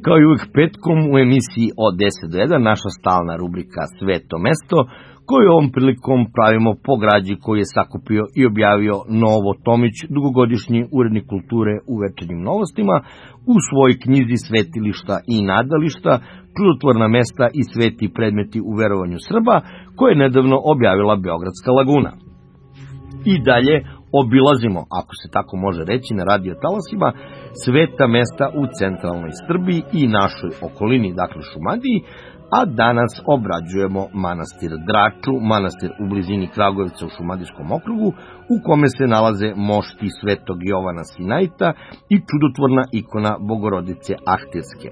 Kao i uvijek petkom u emisiji od 10 do 1, naša stalna rubrika Sveto mesto, koju ovom prilikom pravimo po građi koju je sakupio i objavio Novo Tomić, dugogodišnji urednik kulture u Večernjim novostima, u svojoj knjizi Svetilišta i nadališta, čudotvorna mesta i sveti predmeti u verovanju Srba, koje je nedavno objavila Beogradska laguna. I dalje obilazimo, ako se tako može reći, na radio talasima, sveta mesta u centralnoj Srbiji i našoj okolini, dakle Šumadiji, a danas obrađujemo manastir Draču, manastir u blizini Kragujevca u Šumadijskom okrugu, u kome se nalaze mošti Svetog Jovana Sinaita i čudotvorna ikona Bogorodice Ahtirske.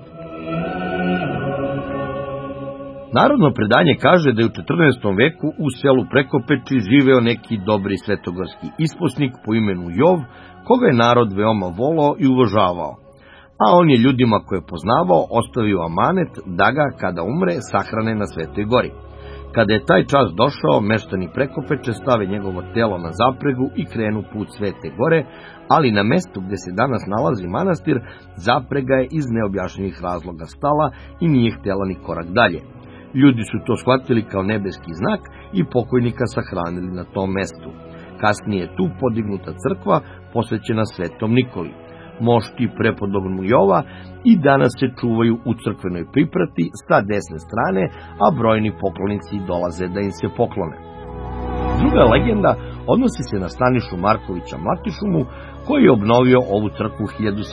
Narodno predanje kaže da je u 14. veku u selu Prekopeči živeo neki dobri svetogorski isposnik po imenu Jov, koga je narod veoma volao i uvažavao, a on je ljudima koje je poznavao ostavio amanet da ga, kada umre, sahrane na Svetoj gori. Kada je taj čas došao, meštani Prekopeče stave njegovo telo na zapregu i krenu put Svete gore, ali na mestu gde se danas nalazi manastir, zaprega je iz neobjašnjivih razloga stala i nije htjela ni korak dalje. Ljudi su to shvatili kao nebeski znak i pokojnika sahranili na tom mestu. Kasnije je tu podignuta crkva posvećena Svetom Nikoli. Mošti prepodobnu Jova i danas se čuvaju u crkvenoj priprati sa desne strane, a brojni poklonici dolaze da im se poklone. Druga legenda odnosi se na Stanišu Markovića Mlatišumu, koji je obnovio ovu crkvu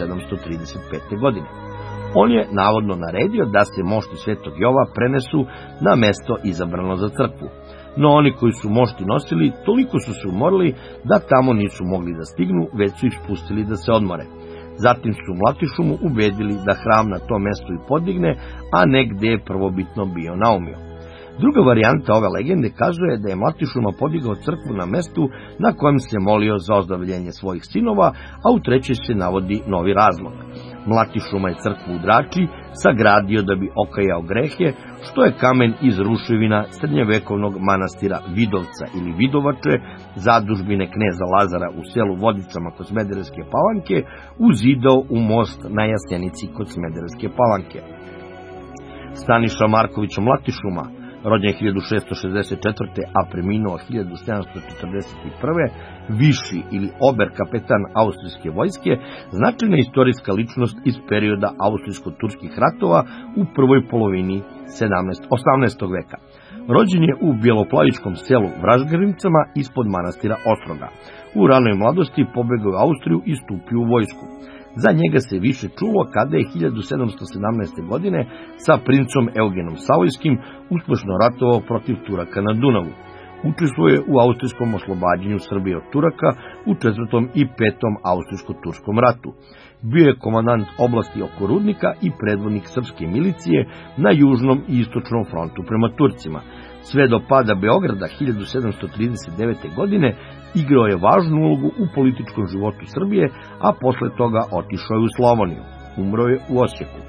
1735. godine. On je navodno naredio da se mošti Svetog Jova prenesu na mesto izabrano za crkvu. No oni koji su mošti nosili toliko su se umorili da tamo nisu mogli da stignu, već su ih spustili da se odmore. Zatim su Mlatišumu ubedili da hram na tom mestu i podigne, a ne gde je prvobitno bio naumio. Druga varijanta ove legende kazuje da je Mlatišuma podigao crkvu na mestu na kojem se molio za ozdravljenje svojih sinova, a u trećoj se navodi novi razlog. Mlatišuma je crkvu u Drači sagradio da bi okajao grehe, što je kamen iz ruševina srednjevekovnog manastira Vidovca ili Vidovače, zadužbine kneza Lazara u selu Vodicama kod Smederevske Palanke, uzidao u most na Jasenici kod Smederevske Palanke. Staniša Marković Mlatišuma, rođen 1664. a preminuo 1741. viši ili ober kapetan austrijske vojske, značajna istorijska ličnost iz perioda austrijsko-turskih ratova u prvoj polovini 18. veka. Rođen je u Bjeloplavičkom selu Vražgarivcama ispod manastira Ostroga. U ranoj mladosti pobegao u Austriju i stupio u vojsku. Za njega se više čulo kada je 1717. godine sa princom Eugenom Savojskim uspešno ratovao protiv Turaka na Dunavu. Učestvuje u austrijskom oslobađanju Srbije od Turaka u 4. i 5. austrijsko-turskom ratu. Bio je komandant oblasti oko Rudnika i predvodnik srpske milicije na južnom i istočnom frontu prema Turcima. Sve do pada Beograda 1739. godine igrao je važnu ulogu u političkom životu Srbije, a posle toga otišao je u Slavoniju. Umro je u Osijeku.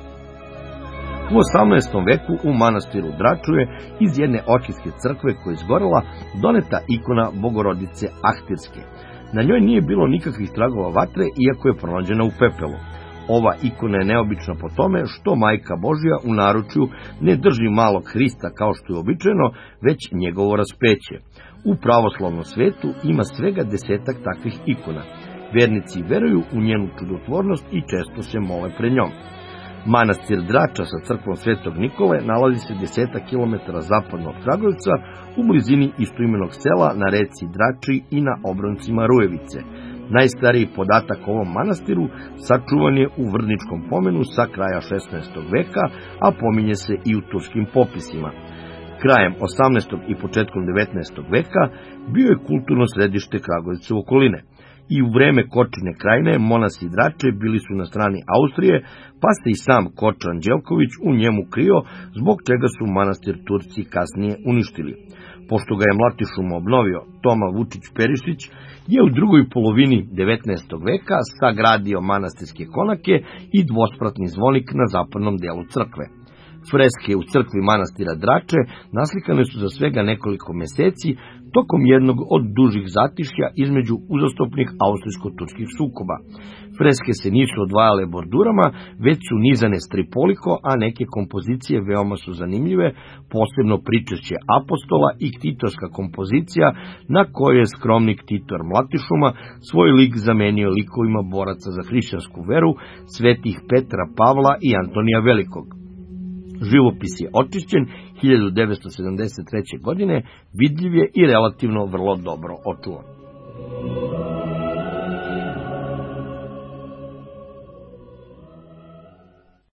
U 18. veku u manastiru Draču je iz jedne očitske crkve koja je izgorela doneta ikona Bogorodice Ahtirske. Na njoj nije bilo nikakvih tragova vatre, iako je pronađena u pepelu. Ova ikona je neobična po tome što Majka Božja u naručju ne drži malog Hrista kao što je običajno, već njegovo raspeće. U pravoslavnom svetu ima svega 10-ak takvih ikona. Vernici veruju u njenu čudotvornost i često se mole pred njom. Manastir Drača sa crkvom Svetog Nikole nalazi se 10 kilometara zapadno od Kragujevca, u blizini istoimenog sela na reci Drači i na obroncima Rujevice. Najstariji podatak o ovom manastiru sačuvan je u Vrničkom pomenu sa kraja 16. veka, a pominje se i u turskim popisima. Krajem 18. i početkom 19. veka bio je kulturno središte Kragujevca u okoline. I u vreme Kočine krajine monasi Drače bili su na strani Austrije, pa se i sam Koča Anđelković u njemu krio, zbog čega su manastir Turci kasnije uništili. Pošto ga je Mlatišum obnovio Toma Vučić Perišić, je u drugoj polovini 19. veka sagradio manastirske konake i dvospratni zvonik na zapadnom delu crkve. Freske u crkvi manastira Drače naslikane su za svega nekoliko meseci tokom jednog od dužih zatišja između uzastopnih austrijsko-turskih sukoba. Freske se nisu odvajale bordurama, već su nizane stripoliko, a neke kompozicije veoma su zanimljive, posebno pričešće apostola i ktitorska kompozicija, na kojoj je skromni ktitor Mlatišuma svoj lik zamenio likovima boraca za hrišćansku veru, svetih Petra, Pavla i Antonija Velikog. Živopis je očišćen 1973. godine, vidljiv je i relativno vrlo dobro očuvan.